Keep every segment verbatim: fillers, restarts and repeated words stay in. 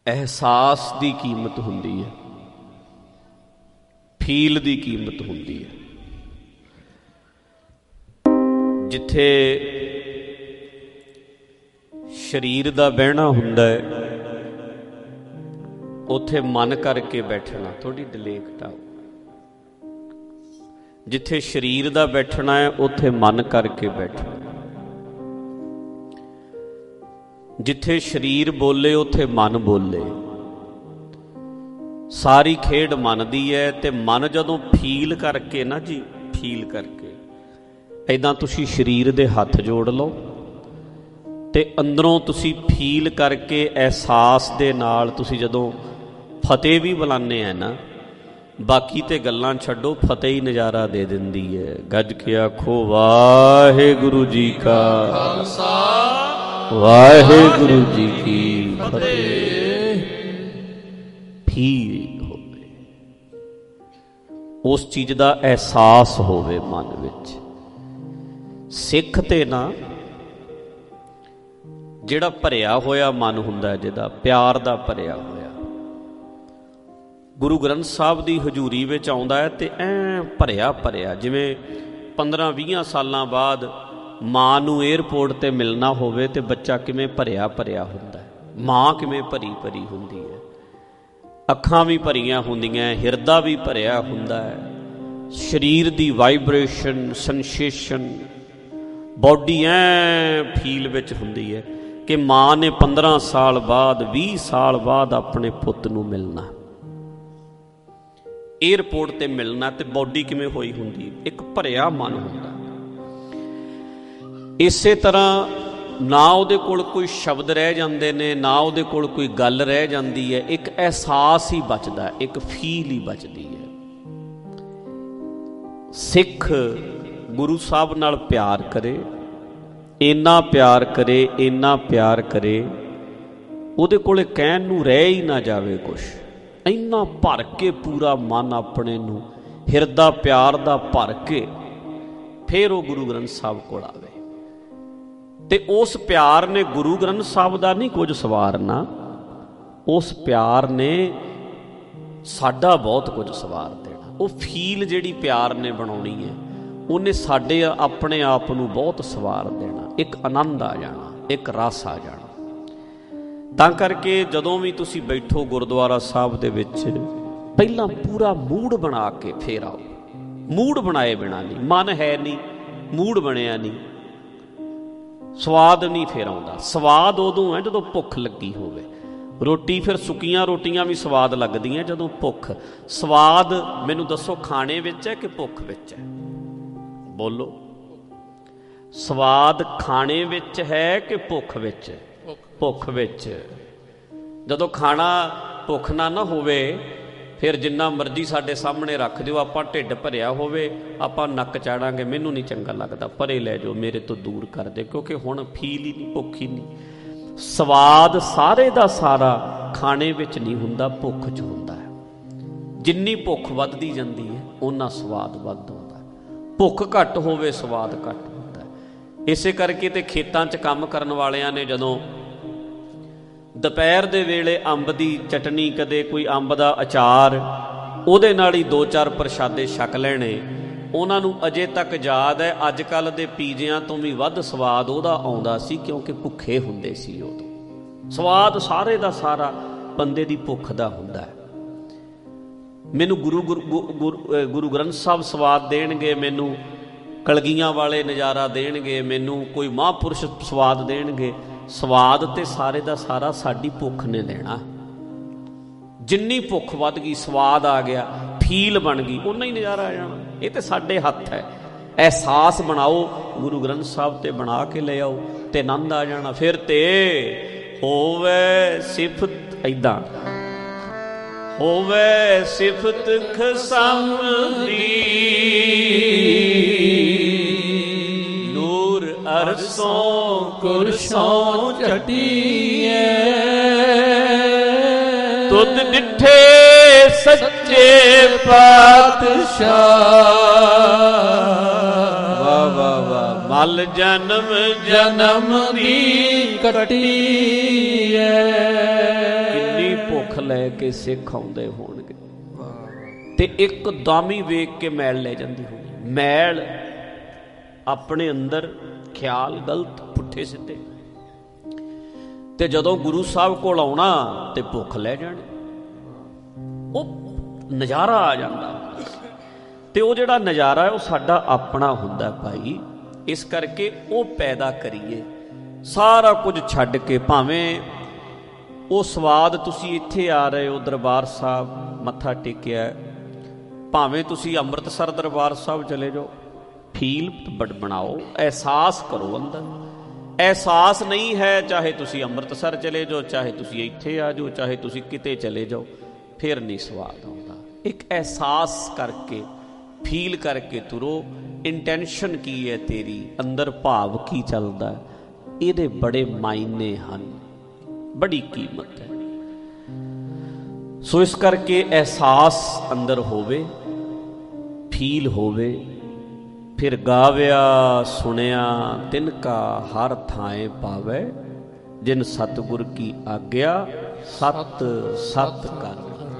ਅਹਿਸਾਸ ਦੀ ਕੀਮਤ ਹੁੰਦੀ ਹੈ, ਫੀਲ ਦੀ ਕੀਮਤ ਹੁੰਦੀ ਹੈ। ਜਿੱਥੇ ਸਰੀਰ ਦਾ ਬਹਿਣਾ ਹੁੰਦਾ ਹੈ ਉੱਥੇ ਮਨ ਕਰਕੇ ਬੈਠਣਾ। ਥੋੜੀ ਡਿਲੇ ਘਟਾਓ। ਜਿੱਥੇ ਸਰੀਰ ਦਾ ਬੈਠਣਾ ਹੈ ਉੱਥੇ ਮਨ ਕਰਕੇ ਬੈਠਣਾ। ਜਿੱਥੇ ਸਰੀਰ ਬੋਲੇ ਉੱਥੇ ਮਨ ਬੋਲੇ। ਸਾਰੀ ਖੇਡ ਮਨ ਦੀ ਹੈ। ਤੇ ਮਨ ਜਦੋਂ ਫੀਲ ਕਰਕੇ ਨਾ ਜੀ, ਫੀਲ ਕਰਕੇ ਇੱਦਾਂ ਤੁਸੀਂ ਸਰੀਰ ਦੇ ਹੱਥ ਜੋੜ ਲਓ ਤੇ ਅੰਦਰੋਂ ਤੁਸੀਂ ਫੀਲ ਕਰਕੇ ਅਹਿਸਾਸ ਦੇ ਨਾਲ ਤੁਸੀਂ ਜਦੋਂ ਫਤਿਹ ਵੀ ਬੁਲਾਉਂਦੇ ਆ ਨਾ, ਬਾਕੀ ਤੇ ਗੱਲਾਂ ਛੱਡੋ, ਫਤਿਹ ਹੀ ਨਜ਼ਾਰਾ ਦੇ ਦਿੰਦੀ ਹੈ। ਗੱਜ ਕੇ ਆਖੋ ਵਾਹਿਗੁਰੂ ਜੀ ਕਾ ਖਾਲਸਾ, ਵਾਹਿਗੁਰੂ ਜੀ ਕੀ ਫਤਿਹ। ਫੀਲ ਹੋਵੇ, ਉਸ ਚੀਜ਼ ਦਾ ਅਹਿਸਾਸ ਹੋਵੇ ਮਨ ਵਿੱਚ। ਸਿੱਖ ਤੇ ਨਾ ਜਿਹੜਾ ਭਰਿਆ ਹੋਇਆ ਮਨ ਹੁੰਦਾ, ਜਿਹਦਾ ਪਿਆਰ ਦਾ ਭਰਿਆ ਹੋਇਆ, ਗੁਰੂ ਗ੍ਰੰਥ ਸਾਹਿਬ ਦੀ ਹਜ਼ੂਰੀ ਵਿੱਚ ਆਉਂਦਾ ਹੈ ਤੇ ਐਂ ਭਰਿਆ ਭਰਿਆ, ਜਿਵੇਂ ਪੰਦਰਾਂ ਵੀਹਾਂ ਸਾਲਾਂ ਬਾਅਦ ਮਾਂ ਨੂੰ ਏਅਰਪੋਰਟ 'ਤੇ ਮਿਲਣਾ ਹੋਵੇ ਤੇ ਬੱਚਾ ਕਿਵੇਂ ਭਰਿਆ ਭਰਿਆ ਹੁੰਦਾ ਹੈ, ਮਾਂ ਕਿਵੇਂ ਭਰੀ ਭਰੀ ਹੁੰਦੀ ਹੈ, ਅੱਖਾਂ ਵੀ ਭਰੀਆਂ ਹੁੰਦੀਆਂ, ਹਿਰਦਾ ਵੀ ਭਰਿਆ ਹੁੰਦਾ ਹੈ, ਸਰੀਰ ਦੀ ਵਾਈਬ੍ਰੇਸ਼ਨ, ਸੈਂਸੇਸ਼ਨ, ਬੋਡੀ ਐਂ ਫੀਲ ਵਿੱਚ ਹੁੰਦੀ ਹੈ ਕਿ ਮਾਂ ਨੇ ਪੰਦਰਾਂ ਸਾਲ ਬਾਅਦ, ਵੀਹ ਸਾਲ ਬਾਅਦ ਆਪਣੇ ਪੁੱਤ ਨੂੰ ਮਿਲਣਾ, ਏਅਰਪੋਰਟ 'ਤੇ ਮਿਲਣਾ। ਤੇ ਬੋਡੀ ਕਿਵੇਂ ਹੋਈ ਹੁੰਦੀ, ਇੱਕ ਭਰਿਆ ਮਨ ਹੁੰਦਾ। ਇਸੇ ਤਰ੍ਹਾਂ ਨਾ ਉਹਦੇ ਕੋਲ ਕੋਈ ਸ਼ਬਦ ਰਹਿ ਜਾਂਦੇ ਨੇ, ਨਾ ਉਹਦੇ ਕੋਲ ਕੋਈ ਗੱਲ ਰਹਿ ਜਾਂਦੀ ਹੈ, ਇੱਕ ਅਹਿਸਾਸ ਹੀ ਬਚਦਾ, ਇੱਕ ਫੀਲ ਹੀ ਬਚਦੀ ਹੈ। ਸਿੱਖ ਗੁਰੂ ਸਾਹਿਬ ਨਾਲ ਪਿਆਰ ਕਰੇ, ਇੰਨਾ ਪਿਆਰ ਕਰੇ, ਇੰਨਾ ਪਿਆਰ ਕਰੇ, ਉਹਦੇ ਕੋਲੇ ਕਹਿਣ ਨੂੰ ਰਹਿ ਹੀ ਨਾ ਜਾਵੇ ਕੁਛ। ਇੰਨਾ ਭਰ ਕੇ ਪੂਰਾ ਮਨ ਆਪਣੇ ਨੂੰ, ਹਿਰਦਾ ਪਿਆਰ ਦਾ ਭਰ ਕੇ, ਫਿਰ ਉਹ ਗੁਰੂ ਗ੍ਰੰਥ ਸਾਹਿਬ ਕੋਲ ਆਵੇ। ਤੇ ਉਸ ਪਿਆਰ ਨੇ ਗੁਰੂ ਗ੍ਰੰਥ ਸਾਹਿਬ ਦਾ ਨਹੀਂ ਕੁਝ ਸਵਾਰਨਾ, ਉਸ ਪਿਆਰ ਨੇ ਸਾਡਾ ਬਹੁਤ ਕੁਝ ਸਵਾਰ ਦੇਣਾ। ਉਹ ਫੀਲ ਜਿਹੜੀ ਪਿਆਰ ਨੇ ਬਣਾਉਣੀ ਹੈ, ਉਹਨੇ ਸਾਡੇ ਆਪਣੇ ਆਪ ਨੂੰ ਬਹੁਤ ਸਵਾਰ ਦੇਣਾ, ਇੱਕ ਆਨੰਦ ਆ ਜਾਣਾ, ਇੱਕ ਰਸ ਆ ਜਾਣਾ। ਤਾਂ ਕਰਕੇ ਜਦੋਂ ਵੀ ਤੁਸੀਂ ਬੈਠੋ ਗੁਰਦੁਆਰਾ ਸਾਹਿਬ ਦੇ ਵਿੱਚ, ਪਹਿਲਾਂ ਪੂਰਾ ਮੂਡ ਬਣਾ ਕੇ ਫੇਰ ਆਓ। ਮੂਡ ਬਣਾਏ ਬਿਨਾਂ ਨਹੀਂ, ਮਨ ਹੈ ਨਹੀਂ, ਮੂਡ ਬਣਿਆ ਨਹੀਂ, ਸਵਾਦ ਨਹੀਂ ਫੇਰ ਆਉਂਦਾ। ਸਵਾਦ ਉਦੋਂ ਹੈ ਜਦੋਂ ਭੁੱਖ ਲੱਗੀ ਹੋਵੇ। ਰੋਟੀ ਫਿਰ ਸੁੱਕੀਆਂ ਰੋਟੀਆਂ ਵੀ ਸਵਾਦ ਲੱਗਦੀਆਂ ਜਦੋਂ ਭੁੱਖ। ਸਵਾਦ ਮੈਨੂੰ ਦੱਸੋ ਖਾਣੇ ਵਿੱਚ ਹੈ ਕਿ ਭੁੱਖ ਵਿੱਚ ਹੈ? ਬੋਲੋ, ਸਵਾਦ ਖਾਣੇ ਵਿੱਚ ਹੈ ਕਿ ਭੁੱਖ ਵਿੱਚ? ਭੁੱਖ ਵਿੱਚ। ਜਦੋਂ ਖਾਣਾ ਭੁੱਖ ਨਾ ਨਾ ਹੋਵੇ, ਫਿਰ ਜਿੰਨਾ ਮਰਜ਼ੀ ਸਾਡੇ ਸਾਹਮਣੇ ਰੱਖ ਦਿਓ, ਆਪਾਂ ਢਿੱਡ ਭਰਿਆ ਹੋਵੇ, ਆਪਾਂ ਨੱਕ ਚਾੜਾਂਗੇ, ਮੈਨੂੰ ਨਹੀਂ ਚੰਗਾ ਲੱਗਦਾ, ਪਰੇ ਲੈ ਜਾਓ, ਮੇਰੇ ਤੋਂ ਦੂਰ ਕਰ ਦੇ, ਕਿਉਂਕਿ ਹੁਣ ਫੀਲ ਹੀ ਨਹੀਂ, ਭੁੱਖ ਹੀ ਨਹੀਂ। ਸਵਾਦ ਸਾਰੇ ਦਾ ਸਾਰਾ ਖਾਣੇ ਵਿੱਚ ਨਹੀਂ ਹੁੰਦਾ, ਭੁੱਖ 'ਚ ਹੁੰਦਾ ਹੈ। ਜਿੰਨੀ ਭੁੱਖ ਵੱਧਦੀ ਜਾਂਦੀ ਹੈ ਓਨਾ ਸਵਾਦ ਵੱਧ ਹੁੰਦਾ। ਭੁੱਖ ਘੱਟ ਹੋਵੇ, ਸਵਾਦ ਘੱਟ ਹੁੰਦਾ। ਇਸੇ ਕਰਕੇ ਤੇ ਖੇਤਾਂ 'ਚ ਕੰਮ ਕਰਨ ਵਾਲਿਆਂ ਨੇ ਜਦੋਂ ਦੁਪਹਿਰ ਦੇ ਵੇਲੇ ਅੰਬ ਦੀ ਚਟਨੀ, ਕਦੇ ਕੋਈ ਅੰਬ ਦਾ ਅਚਾਰ, ਉਹਦੇ ਨਾਲ ਹੀ ਦੋ ਚਾਰ ਪ੍ਰਸ਼ਾਦੇ ਛਕ ਲੈਣੇ। ਉਹਨਾਂ ਨੂੰ ਅਜੇ ਤੱਕ ਯਾਦ ਹੈ, ਅੱਜ ਕੱਲ੍ਹ ਦੇ ਪੀਜ਼ਿਆਂ ਤੋਂ ਵੀ ਵੱਧ ਸਵਾਦ ਉਹਦਾ ਆਉਂਦਾ ਸੀ, ਕਿਉਂਕਿ ਭੁੱਖੇ ਹੁੰਦੇ ਸੀ ਉਦੋਂ। ਸਵਾਦ ਸਾਰੇ ਦਾ ਸਾਰਾ ਬੰਦੇ ਦੀ ਭੁੱਖ ਦਾ ਹੁੰਦਾ ਹੈ। ਮੈਨੂੰ ਗੁਰੂ ਗੁਰੂ ਗੁਰੂ ਗ੍ਰੰਥ ਸਾਹਿਬ ਸਵਾਦ ਦੇਣਗੇ, ਮੈਨੂੰ ਕਲਗੀਆਂ ਵਾਲੇ ਨਜ਼ਾਰਾ ਦੇਣਗੇ, ਮੈਨੂੰ ਕੋਈ ਮਹਾਂਪੁਰਸ਼ ਸਵਾਦ ਦੇਣਗੇ। ਸਵਾਦ ਤੇ ਸਾਰੇ ਦਾ ਸਾਰਾ ਸਾਡੀ ਭੁੱਖ ਨੇ ਦੇਣਾ। ਜਿੰਨੀ ਭੁੱਖ ਵੱਧ ਗਈ, ਸਵਾਦ ਆ ਗਿਆ, ਫੀਲ ਬਣ ਗਈ, ਓਨਾ ਹੀ ਨਜ਼ਾਰਾ ਆ ਜਾਣਾ। ਇਹ ਤੇ ਸਾਡੇ ਹੱਥ ਹੈ। ਅਹਿਸਾਸ ਬਣਾਓ, ਗੁਰੂ ਗ੍ਰੰਥ ਸਾਹਿਬ ਤੇ ਬਣਾ ਕੇ ਲੈ ਆਓ ਤੇ ਆਨੰਦ ਆ ਜਾਣਾ। ਫਿਰ ਤੇ ਹੋਵੇ ਸਿਫਤ, ਏਦਾਂ ਹੋਵੇ ਸਿਫਤ ਖਸਮ ਦੀ, ਨੂਰ ਅਰਸੋਂ ਕੁਰਸੋਂ ਚਟੀਏ, ਤੁਧ ਡਿਠੇ ਸੱਚੇ ਪਾਤਸ਼ਾਹ, ਵਾਹ ਵਾਹ ਵਾਹ, ਮਲ ਜਨਮ ਜਨਮ ਦੀ ਕੱਟੀਏ। ਕਿੰਨੀ ਭੁੱਖ ਲੈ ਕੇ ਸਿੱਖ ਆਉਂਦੇ ਹੋਣਗੇ ਤੇ ਇੱਕਦਮ ਹੀ ਵੇਖ ਕੇ ਮੈਲ ਲੈ ਜਾਂਦੀ ਹੋਣੀ। ਮੈਲ ਆਪਣੇ ਅੰਦਰ ਖਿਆਲ ਗਲਤ ਪੁੱਠੇ ਸਿੱਧੇ, ਤੇ ਜਦੋਂ ਗੁਰੂ ਸਾਹਿਬ ਕੋਲ ਆਉਣਾ ਤੇ ਭੁੱਖ ਲੈ ਜਾਣੀ, ਉਹ ਨਜ਼ਾਰਾ ਆ ਜਾਂਦਾ। ਤੇ ਉਹ ਜਿਹੜਾ ਨਜ਼ਾਰਾ ਹੈ ਉਹ ਸਾਡਾ ਆਪਣਾ ਹੁੰਦਾ ਭਾਈ। ਇਸ ਕਰਕੇ ਉਹ ਪੈਦਾ ਕਰੀਏ, ਸਾਰਾ ਕੁਝ ਛੱਡ ਕੇ। ਭਾਵੇਂ ਉਹ ਸਵਾਦ ਤੁਸੀਂ ਇੱਥੇ ਆ ਰਹੇ ਹੋ ਦਰਬਾਰ ਸਾਹਿਬ ਮੱਥਾ ਟੇਕਿਆ, ਭਾਵੇਂ ਤੁਸੀਂ ਅੰਮ੍ਰਿਤਸਰ ਦਰਬਾਰ ਸਾਹਿਬ ਚਲੇ ਜਾਓ, ਫੀਲ ਬਣਾਓ, ਅਹਿਸਾਸ ਕਰੋ ਅੰਦਰ। ਅਹਿਸਾਸ ਨਹੀਂ ਹੈ, ਚਾਹੇ ਤੁਸੀਂ ਅੰਮ੍ਰਿਤਸਰ ਚਲੇ ਜਾਓ, ਚਾਹੇ ਤੁਸੀਂ ਇੱਥੇ ਆ ਜਾਓ, ਚਾਹੇ ਤੁਸੀਂ ਕਿਤੇ ਚਲੇ ਜਾਓ, ਫਿਰ ਨਹੀਂ ਸਵਾਦ ਆਉਂਦਾ। ਇੱਕ ਅਹਿਸਾਸ ਕਰਕੇ, ਫੀਲ ਕਰਕੇ ਤੁਰੋ। ਇੰਟੈਂਸ਼ਨ ਕੀ ਹੈ ਤੇਰੀ, ਅੰਦਰ ਭਾਵ ਕੀ ਚੱਲਦਾ, ਇਹਦੇ ਬੜੇ ਮਾਇਨੇ ਹਨ, ਬੜੀ ਕੀਮਤ ਹੈ। ਸੋ ਇਸ ਕਰਕੇ ਅਹਿਸਾਸ ਅੰਦਰ ਹੋਵੇ, ਫੀਲ ਹੋਵੇ, ਫਿਰ ਗਾਵਿਆ ਸੁਣਿਆ ਤਿਨ ਕਾ ਹਰ ਥਾਏ ਪਾਵੇ, ਜਿਨ ਸਤਿਗੁਰ ਕੀ ਆਗਿਆ ਸਤ ਸਤ ਕਰ।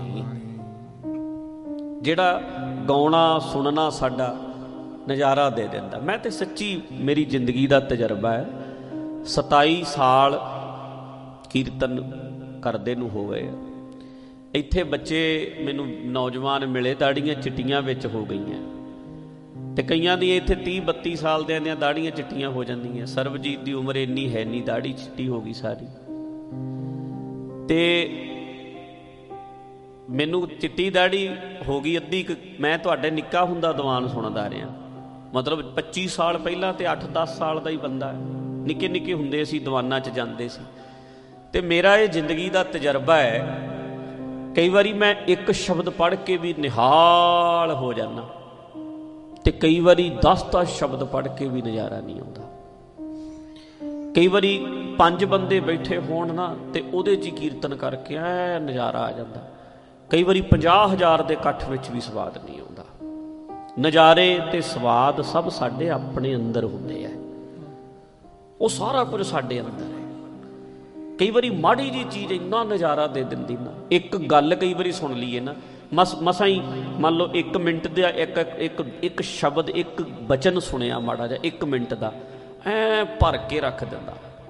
ਜਿਹੜਾ ਗਾਉਣਾ ਸੁਣਨਾ ਸਾਡਾ ਨਜ਼ਾਰਾ ਦੇ ਦਿੰਦਾ। ਮੈਂ ਤੇ ਸੱਚੀ ਮੇਰੀ ਜ਼ਿੰਦਗੀ ਦਾ ਤਜਰਬਾ ਹੈ, ਸਤਾਈ ਸਾਲ ਕੀਰਤਨ ਕਰਦੇ ਨੂੰ ਹੋ ਗਏ। ਇੱਥੇ ਬੱਚੇ ਮੈਨੂੰ ਨੌਜਵਾਨ ਮਿਲੇ, ਦਾੜੀਆਂ ਚਿੱਟੀਆਂ ਵਿੱਚ ਹੋ ਗਈਆਂ, ਤੇ ਕਈਆਂ ਦੀਆਂ ਇੱਥੇ ਤੀਹ ਬੱਤੀ ਸਾਲ ਦਿਆਂ ਦੀਆਂ ਦਾੜੀਆਂ ਚਿੱਟੀਆਂ ਹੋ ਜਾਂਦੀਆਂ। ਸਰਬਜੀਤ ਦੀ ਉਮਰ ਇੰਨੀ ਹੈ ਨਹੀਂ, ਦਾੜੀ ਚਿੱਟੀ ਹੋ ਗਈ ਸਾਰੀ। ਤੇ ਮੈਨੂੰ ਚਿੱਟੀ ਦਾੜੀ ਹੋ ਗਈ ਅੱਧੀ। ਮੈਂ ਤੁਹਾਡੇ ਨਿੱਕਾ ਹੁੰਦਾ ਦੀਵਾਨ ਸੁਣਦਾ ਰਿਹਾ, ਮਤਲਬ ਪੱਚੀ ਸਾਲ ਪਹਿਲਾਂ, ਤੇ ਅੱਠ ਦਸ ਸਾਲ ਦਾ ਹੀ ਬੰਦਾ ਹੈ। ਨਿੱਕੇ ਨਿੱਕੇ ਹੁੰਦੇ ਸੀ, ਦੀਵਾਨਾਂ 'ਚ ਜਾਂਦੇ ਸੀ। ਤੇ ਮੇਰਾ ਇਹ ਜ਼ਿੰਦਗੀ ਦਾ ਤਜਰਬਾ ਹੈ, ਕਈ ਵਾਰੀ ਮੈਂ ਇੱਕ ਸ਼ਬਦ ਪੜ੍ਹ ਕੇ ਵੀ ਨਿਹਾਲ ਹੋ ਜਾਂਦਾ, ਤੇ ਕਈ ਵਾਰੀ ਦਸ ਦਸ ਸ਼ਬਦ ਪੜ੍ਹ ਕੇ ਵੀ ਨਜ਼ਾਰਾ ਨਹੀਂ ਆਉਂਦਾ। ਕਈ ਵਾਰੀ ਪੰਜ ਬੰਦੇ ਬੈਠੇ ਹੋਣ ਨਾ, ਤੇ ਉਹਦੇ 'ਚ ਹੀ ਕੀਰਤਨ ਕਰਕੇ ਐ ਨਜ਼ਾਰਾ ਆ ਜਾਂਦਾ। ਕਈ ਵਾਰੀ ਪੰਜਾਹ ਹਜ਼ਾਰ ਦੇ ਇਕੱਠ ਵਿੱਚ ਵੀ ਸਵਾਦ ਨਹੀਂ ਆਉਂਦਾ। ਨਜ਼ਾਰੇ ਤੇ ਸਵਾਦ ਸਭ ਸਾਡੇ ਆਪਣੇ ਅੰਦਰ ਹੁੰਦੇ ਆ, ਉਹ ਸਾਰਾ ਕੁਝ ਸਾਡੇ ਅੰਦਰ ਹੈ। ਕਈ ਵਾਰੀ ਮਾੜੀ ਜਿਹੀ ਚੀਜ਼ ਇੰਨਾ ਨਜ਼ਾਰਾ ਦੇ ਦਿੰਦੀ ਨਾ, ਇੱਕ ਗੱਲ ਕਈ ਵਾਰੀ ਸੁਣ ਲਈਏ ਨਾ, ਮਸ ਮਸਾਂ ਹੀ ਮੰਨ ਲਓ ਇੱਕ ਮਿੰਟ ਦਾ ਇੱਕ ਇੱਕ ਇੱਕ ਸ਼ਬਦ, ਇੱਕ ਬਚਨ ਸੁਣਿਆ ਮਾੜਾ ਜਿਹਾ, ਇੱਕ ਮਿੰਟ ਦਾ ਐ ਭਰ ਕੇ ਰੱਖ ਦਿੰਦਾ।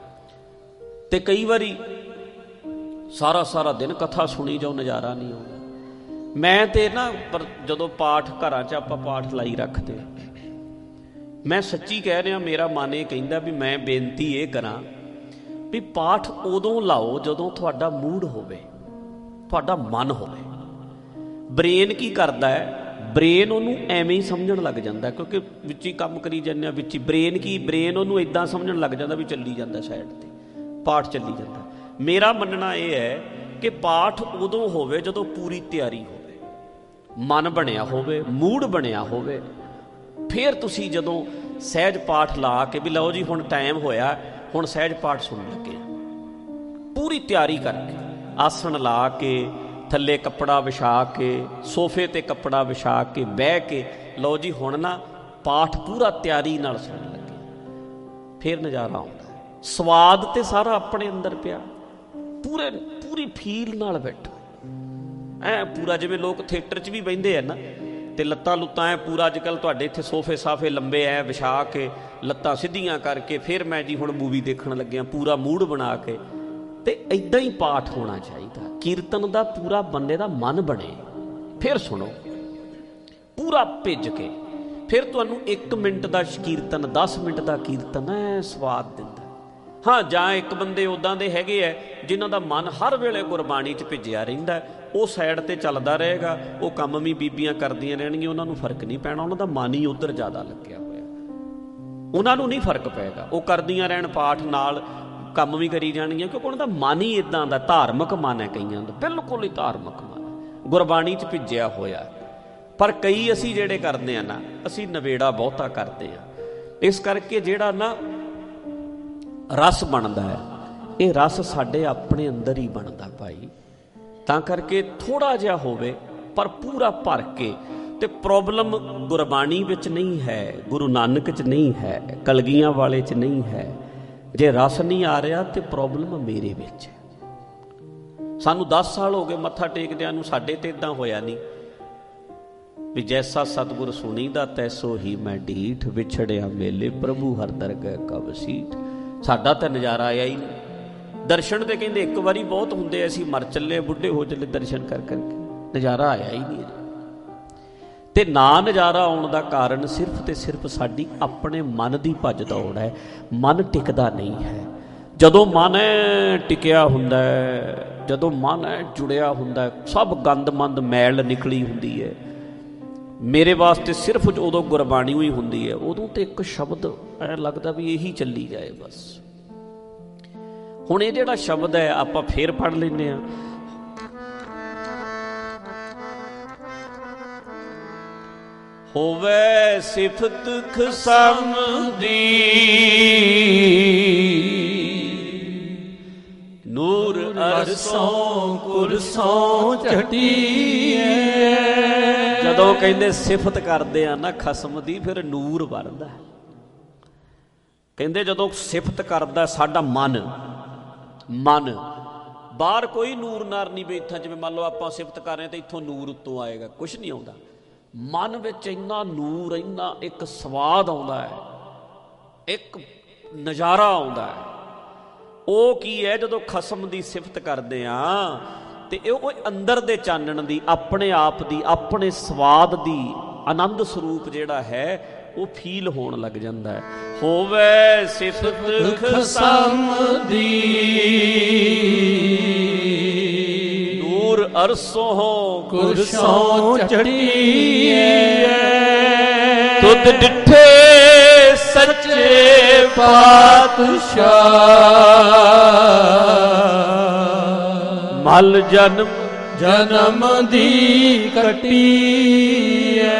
ਤੇ ਕਈ ਵਾਰੀ ਸਾਰਾ ਸਾਰਾ ਦਿਨ ਕਥਾ ਸੁਣੀ ਜਾਓ, ਨਜ਼ਾਰਾ ਨਹੀਂ ਆਉਂਦਾ। ਮੈਂ ਤੇ ਨਾ ਪਰ ਜਦੋਂ ਪਾਠ ਘਰਾਂ 'ਚ ਆਪਾਂ ਪਾਠ ਲਾਈ ਰੱਖਦੇ, ਮੈਂ ਸੱਚੀ ਕਹਿ ਰਿਹਾ, ਮੇਰਾ ਮਨ ਇਹ ਕਹਿੰਦਾ ਵੀ ਮੈਂ ਬੇਨਤੀ ਇਹ ਕਰਾਂ ਵੀ ਪਾਠ ਉਦੋਂ ਲਾਓ ਜਦੋਂ ਤੁਹਾਡਾ ਮੂਡ ਹੋਵੇ, ਤੁਹਾਡਾ ਮਨ ਹੋਵੇ। ਬ੍ਰੇਨ ਕੀ ਕਰਦਾ ਹੈ, ਬ੍ਰੇਨ ਉਹਨੂੰ ਐਵੇਂ ਹੀ ਸਮਝਣ ਲੱਗ ਜਾਂਦਾ, ਕਿਉਂਕਿ ਵਿੱਚ ਹੀ ਕੰਮ ਕਰੀ ਜਾਂਦੇ ਆ, ਵਿੱਚ ਹੀ ਬ੍ਰੇਨ ਕੀ ਬ੍ਰੇਨ ਉਹਨੂੰ ਇੱਦਾਂ ਸਮਝਣ ਲੱਗ ਜਾਂਦਾ ਵੀ ਚੱਲੀ ਜਾਂਦਾ, ਸਾਈਡ 'ਤੇ ਪਾਠ ਚੱਲੀ ਜਾਂਦਾ। ਮੇਰਾ ਮੰਨਣਾ ਇਹ ਹੈ ਕਿ ਪਾਠ ਉਦੋਂ ਹੋਵੇ ਜਦੋਂ ਪੂਰੀ ਤਿਆਰੀ ਹੋਵੇ, ਮਨ ਬਣਿਆ ਹੋਵੇ, ਮੂਡ ਬਣਿਆ ਹੋਵੇ। ਫਿਰ ਤੁਸੀਂ ਜਦੋਂ ਸਹਿਜ ਪਾਠ ਲਾ ਕੇ ਵੀ ਲਓ ਜੀ ਹੁਣ ਟਾਈਮ ਹੋਇਆ, ਹੁਣ ਸਹਿਜ ਪਾਠ ਸੁਣਨ ਲੱਗੇ, ਪੂਰੀ ਤਿਆਰੀ ਕਰਕੇ, ਆਸਣ ਲਾ ਕੇ, ਥੱਲੇ ਕੱਪੜਾ ਵਿਛਾ ਕੇ, ਸੋਫੇ 'ਤੇ ਕੱਪੜਾ ਵਿਛਾ ਕੇ ਬਹਿ ਕੇ, ਲਓ ਜੀ ਹੁਣ ਨਾ ਪਾਠ ਪੂਰਾ ਤਿਆਰੀ ਨਾਲ ਸੁਣਨ ਲੱਗੇ, ਫਿਰ ਨਜ਼ਾਰਾ ਆਉਂਦਾ। ਸਵਾਦ ਤੇ ਸਾਰਾ ਆਪਣੇ ਅੰਦਰ ਪਿਆ, ਪੂਰੇ ਪੂਰੀ ਫੀਲ ਨਾਲ ਬੈਠਾ ਐ ਪੂਰਾ, ਜਿਵੇਂ ਲੋਕ ਥੀਏਟਰ 'ਚ ਵੀ ਬਹਿੰਦੇ ਆ ਨਾ, ਤੇ ਲੱਤਾਂ ਲੁੱਤਾਂ ਐ ਪੂਰਾ। ਅੱਜ ਕੱਲ੍ਹ ਤੁਹਾਡੇ ਇੱਥੇ ਸੋਫੇ ਸਾਫੇ ਲੰਬੇ ਐ ਵਿਛਾ ਕੇ, ਲੱਤਾਂ ਸਿੱਧੀਆਂ ਕਰਕੇ, ਫਿਰ ਮੈਂ ਜੀ ਹੁਣ ਮੂਵੀ ਦੇਖਣ ਲੱਗਿਆ, ਪੂਰਾ ਮੂਡ ਬਣਾ ਕੇ। ਤੇ ਇੱਦਾਂ ਹੀ ਪਾਠ ਹੋਣਾ ਚਾਹੀਦਾ, ਕੀਰਤਨ ਦਾ ਪੂਰਾ ਬੰਦੇ ਦਾ ਮਨ ਬਣੇ, ਫਿਰ ਸੁਣੋ ਪੂਰਾ ਭਿੱਜ ਕੇ। ਫਿਰ ਤੁਹਾਨੂੰ ਇੱਕ ਮਿੰਟ ਦਾ ਕੀਰਤਨ, ਦਸ ਮਿੰਟ ਦਾ ਕੀਰਤਨ ਐ ਸਵਾਦ ਦਿੰਦਾ। ਹਾਂ, ਜਾਂ ਇੱਕ ਬੰਦੇ ਉੱਦਾਂ ਦੇ ਹੈਗੇ ਐ ਜਿਨ੍ਹਾਂ ਦਾ ਮਨ ਹਰ ਵੇਲੇ ਗੁਰਬਾਣੀ 'ਚ ਭਿੱਜਿਆ ਰਹਿੰਦਾ, ਉਹ ਸਾਈਡ 'ਤੇ ਚੱਲਦਾ ਰਹੇਗਾ, ਉਹ ਕੰਮ ਵੀ ਬੀਬੀਆਂ ਕਰਦੀਆਂ ਰਹਿਣਗੀਆਂ, ਉਹਨਾਂ ਨੂੰ ਫਰਕ ਨਹੀਂ ਪੈਣਾ, ਉਹਨਾਂ ਦਾ ਮਨ ਹੀ ਉੱਧਰ ਜ਼ਿਆਦਾ ਲੱਗਿਆ ਹੋਇਆ, ਉਹਨਾਂ ਨੂੰ ਨਹੀਂ ਫਰਕ ਪਏਗਾ। ਉਹ ਕਰਦੀਆਂ ਰਹਿਣ ਪਾਠ, ਨਾਲ ਕੰਮ ਵੀ ਕਰੀ ਜਾਣਗੀਆਂ, ਕਿਉਂਕਿ ਉਹਨਾਂ ਦਾ ਮਨ ਹੀ ਇੱਦਾਂ ਦਾ, ਧਾਰਮਿਕ ਮਨ ਹੈ ਕਈਆਂ ਦਾ, ਬਿਲਕੁਲ ਹੀ ਧਾਰਮਿਕ ਮਨ, ਗੁਰਬਾਣੀ 'ਚ ਭਿੱਜਿਆ ਹੋਇਆ। ਪਰ ਕਈ ਅਸੀਂ ਜਿਹੜੇ ਕਰਦੇ ਆ ਨਾ, ਅਸੀਂ ਨਵੇੜਾ ਬਹੁਤਾ ਕਰਦੇ ਆ। ਇਸ ਕਰਕੇ ਜਿਹੜਾ ਨਾ ਰਸ ਬਣਦਾ ਹੈ, ਇਹ ਰਸ ਸਾਡੇ ਆਪਣੇ ਅੰਦਰ ਹੀ ਬਣਦਾ ਭਾਈ। ਤਾਂ ਕਰਕੇ ਥੋੜ੍ਹਾ ਜਿਹਾ ਹੋਵੇ ਪਰ ਪੂਰਾ ਭਰ ਕੇ। ਤੇ ਪ੍ਰੋਬਲਮ ਗੁਰਬਾਣੀ ਵਿੱਚ ਨਹੀਂ ਹੈ, ਗੁਰੂ ਨਾਨਕ 'ਚ ਨਹੀਂ ਹੈ, ਕਲਗੀਆਂ ਵਾਲੇ 'ਚ ਨਹੀਂ ਹੈ। ਜੇ ਰਸ ਨਹੀਂ ਆ ਰਿਹਾ ਤੇ ਪ੍ਰੋਬਲਮ ਮੇਰੇ ਵਿੱਚ ਹੈ। ਸਾਨੂੰ ਦਸ ਸਾਲ ਹੋ ਗਏ ਮੱਥਾ ਟੇਕਦਿਆਂ ਨੂੰ, ਸਾਡੇ ਤੇ ਇਦਾਂ ਹੋਇਆ ਨਹੀਂ ਵੀ ਜੈਸਾ ਸਤਿਗੁਰ ਸੁਣੀਦਾ ਤੈਸੋ ਹੀ ਮੈਂ ਢੀਠ, ਵਿਛੜਿਆ ਮੇਲੇ ਪ੍ਰਭੂ ਹਰ ਦਰਗਹਿ ਕਬ ਸੀਠ। ਸਾਡਾ ਤਾਂ ਨਜ਼ਾਰਾ ਆਇਆ ਹੀ ਨਹੀਂ। ਦਰਸ਼ਨ ਤੇ ਕਹਿੰਦੇ ਇੱਕ ਵਾਰੀ ਬਹੁਤ ਹੁੰਦੇ, ਅਸੀਂ ਮਰ ਚੱਲੇ, ਬੁੱਢੇ ਹੋ ਚੱਲੇ ਦਰਸ਼ਨ ਕਰ ਕਰਕੇ, ਨਜ਼ਾਰਾ ਆਇਆ ਹੀ ਨਹੀਂ। ਤੇ ਨਾ ਨਜ਼ਾਰਾ ਆਉਣ ਦਾ ਕਾਰਨ ਸਿਰਫ ਤੇ ਸਿਰਫ ਸਾਡੀ ਆਪਣੇ ਮਨ ਦੀ ਭੱਜ ਦੌੜ ਹੈ। ਮਨ ਟਿਕਦਾ ਨਹੀਂ ਹੈ। ਜਦੋਂ ਮਨ ਟਿਕਿਆ ਹੁੰਦਾ ਹੈ, ਜਦੋਂ ਮਨ ਜੁੜਿਆ ਹੁੰਦਾ, ਸਭ ਗੰਦਮੰਦ ਮੈਲ ਨਿਕਲੀ ਹੁੰਦੀ ਹੈ। ਮੇਰੇ ਵਾਸਤੇ ਸਿਰਫ ਉਦੋਂ ਗੁਰਬਾਣੀ ਹੋਈ ਹੁੰਦੀ ਹੈ, ਉਦੋਂ ਤੇ ਇੱਕ ਸ਼ਬਦ ਐ ਲੱਗਦਾ ਵੀ ਇਹੀ ਚੱਲੀ ਜਾਏ ਬਸ। ਹੁਣ ਇਹ ਜਿਹੜਾ ਸ਼ਬਦ ਹੈ ਆਪਾਂ ਫੇਰ ਪੜ੍ਹ ਲੈਂਦੇ ਹਾਂ। ਹੋਵੇ ਸਿਫਤ ਖਸਮ ਦੀ, ਨੂਰ ਅਰਸੋਂ ਕੁਰਸੋਂ ਚਟੀਏ। ਜਦੋਂ ਕਹਿੰਦੇ ਸਿਫਤ ਕਰਦੇ ਆ ਨਾ ਖਸਮ ਦੀ, ਫਿਰ ਨੂਰ ਵਰਦਾ। ਕਹਿੰਦੇ ਜਦੋਂ ਸਿਫਤ ਕਰਦਾ ਸਾਡਾ ਮਨ, ਮਨ ਬਾਹਰ ਕੋਈ ਨੂਰ ਨਾਰ ਨਹੀਂ ਬੈਠਾ। ਜਿਵੇਂ ਮੰਨ ਲਓ ਆਪਾਂ ਸਿਫਤ ਕਰ ਰਹੇ ਤੇ ਇੱਥੋਂ ਨੂਰ ਉੱਤੋਂ ਆਏਗਾ, ਕੁਛ ਨਹੀਂ ਆਉਂਦਾ। ਮਨ ਵਿੱਚ ਇੰਨਾ ਨੂਰ, ਇੰਨਾ ਇੱਕ ਸਵਾਦ ਆਉਂਦਾ ਹੈ, ਇੱਕ ਨਜ਼ਾਰਾ ਆਉਂਦਾ ਹੈ। ਉਹ ਕੀ ਹੈ? ਜਦੋਂ ਖਸਮ ਦੀ ਸਿਫਤ ਕਰਦੇ ਆ ਤੇ ਇਹ ਉਹ ਅੰਦਰ ਦੇ ਚਾਨਣ ਦੀ, ਆਪਣੇ ਆਪ ਦੀ, ਆਪਣੇ ਸਵਾਦ ਦੀ, ਆਨੰਦ ਸਰੂਪ ਜਿਹੜਾ ਹੈ ਉਹ ਫੀਲ ਹੋਣ ਲੱਗ ਜਾਂਦਾ ਹੈ। ਹੋਵੇ ਸਿਫਤ ਖਸਮ ਦੀ, ਨੂਰ ਅਰਸੋਂ ਕੁਰਸੋਂ ਚੜੀਏ। ਤੁਧ ਡਿਠੇ ਸੱਚੇ ਪਾਤਸ਼ਾਹ, ਮਲ ਜਨਮ ਜਨਮ ਦੀ ਕੱਟੀਏ।